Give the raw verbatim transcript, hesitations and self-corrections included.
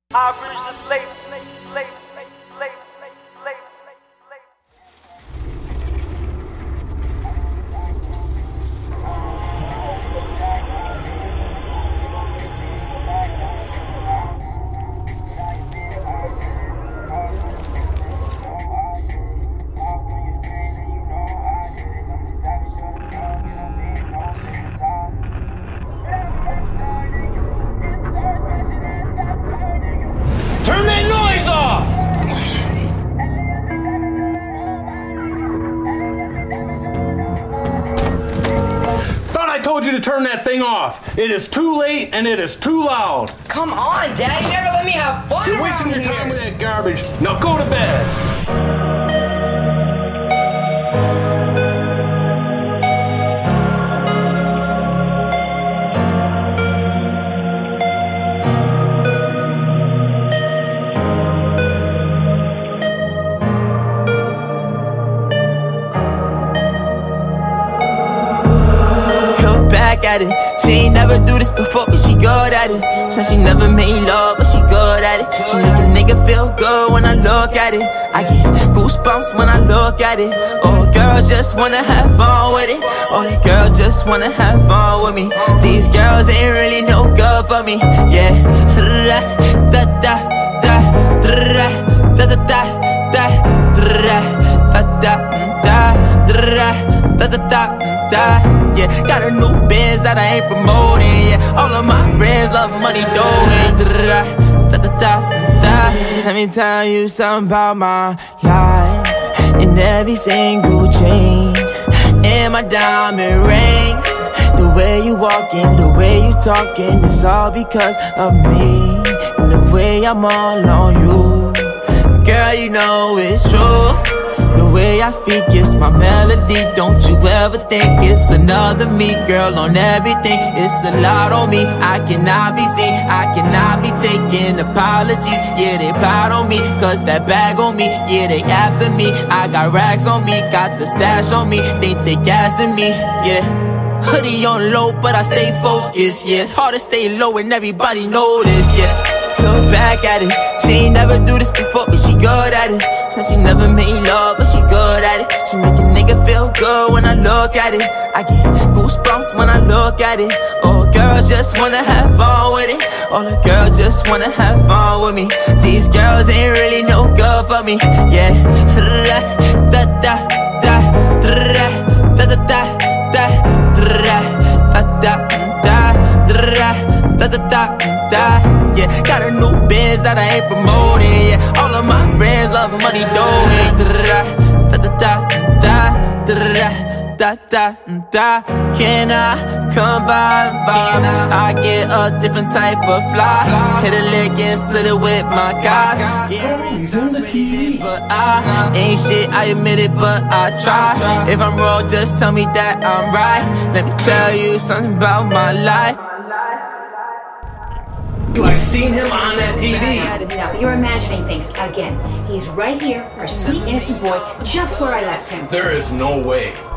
I reached the late, late, late, late, late, late, late, late. Turn that noise off! Thought I told you to turn that thing off. It is too late and it is too loud. Come on, Dad, you never let me have fun. You're wasting your here. time with that garbage. Now go to bed. Back at it. She ain't never do this before, but she good at it. Said she never made love, but she good at it. She make a nigga feel good when I look at it. I get goosebumps when I look at it. Oh, girl just wanna have fun with it. Oh, the girl just wanna have fun with me. These girls ain't really no good for me. Yeah. Da da da da da da da da da da da da da da da. Yeah, got a new biz that I ain't promoting. Yeah, all of my friends love money doing. Da da da da da. Let me tell you something about my life. In every single chain, and my diamond rings. The way you walking, the way you talking, it's all because of me. And the way I'm all on you, girl, you know it's true. The way I speak, it's my melody. Don't you ever think it's another me, girl, on everything. It's a lot on me, I cannot be seen, I cannot be taking apologies. Yeah, they proud on me, cause that bag on me. Yeah, they after me, I got racks on me. Got the stash on me, think they gassing me, yeah. Hoodie on low, but I stay focused, yeah. It's hard to stay low and everybody know this, yeah. Look back at it, she ain't never do this before, but she good at it. Said she never made love, but she good at it. She make a nigga feel good when I look at it. I get goosebumps when I look at it. Oh, girl just wanna have fun with it. Oh, the girl just wanna have fun with me. These girls ain't really no good for me. Yeah. Da da da da da da da da da da da da da da. Yeah, got a new biz that I ain't promoting. Yeah, all of my friends love money doing. Da da da da da da da da. Can I come by and vibe? I get a different type of fly. Hit a lick and split it with my guys. Yeah, He's on the T V. but I ain't shit, I admit it, but I try. If I'm wrong, just tell me that I'm right. Let me tell you something about my life. I seen him on that T V. Now, you're imagining things again. He's right here, our sweet innocent boy, just where I left him. There is no way.